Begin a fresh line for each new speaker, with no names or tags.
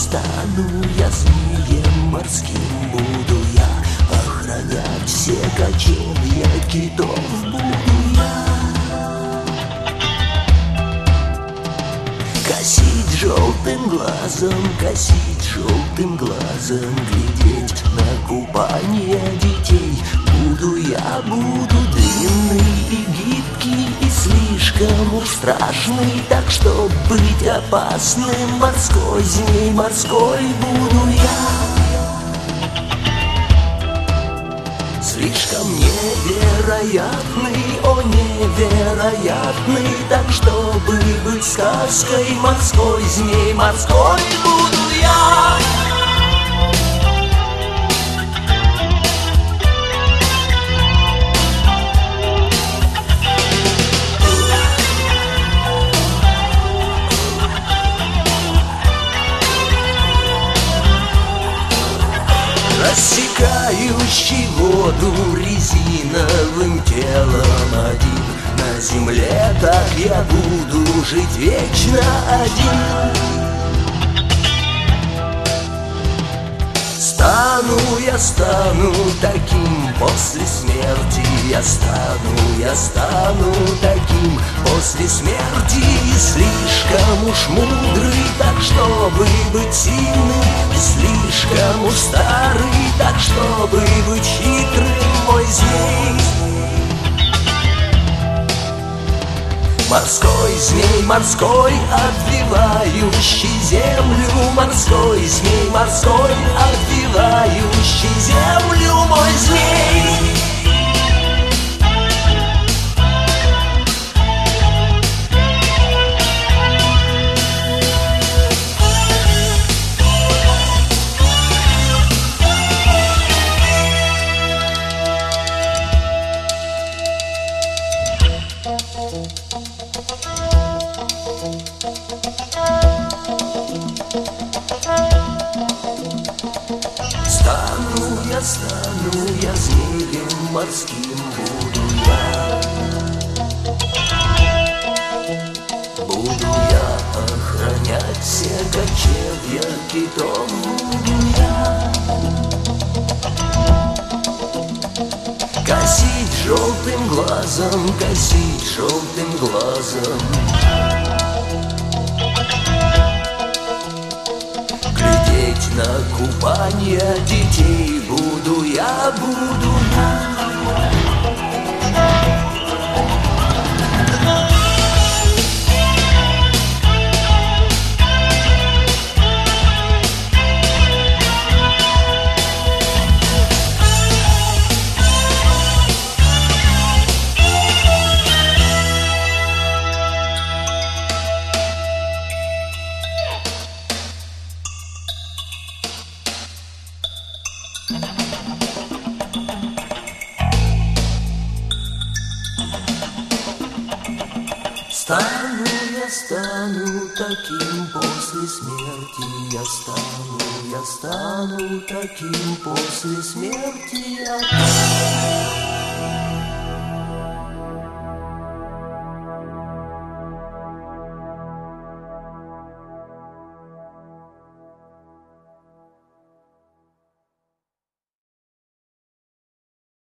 стану я змеем морским, буду я охранять все кочевья китов, буду я косить желтым глазом, косить желтым глазом, глядеть на купание детей. Буду я, буду длинный и гибкий, и слишком уж страшный, так что быть опасным, морской змей морской буду я. Слишком невероятный, о невероятный, так чтобы быть сказкой, морской змей морской буду я. Рассекающий воду резиновым телом один, на земле так я буду жить вечно один. Стану таким после смерти, я стану таким после смерти. И слишком уж мудрый, так чтобы быть сильным, и слишком уж старый, так чтобы быть хитрым, мой змей. Морской змей морской, обвивающий землю, морской змей морской, обвивающий землю, мой змей. Стану я змеем морским, буду я. Буду я охранять все кочевья китов, буду я. Косить желтым глазом, косить желтым глазом, на купание детей буду я, буду я. Стану таким после смерти, я стану таким после смерти.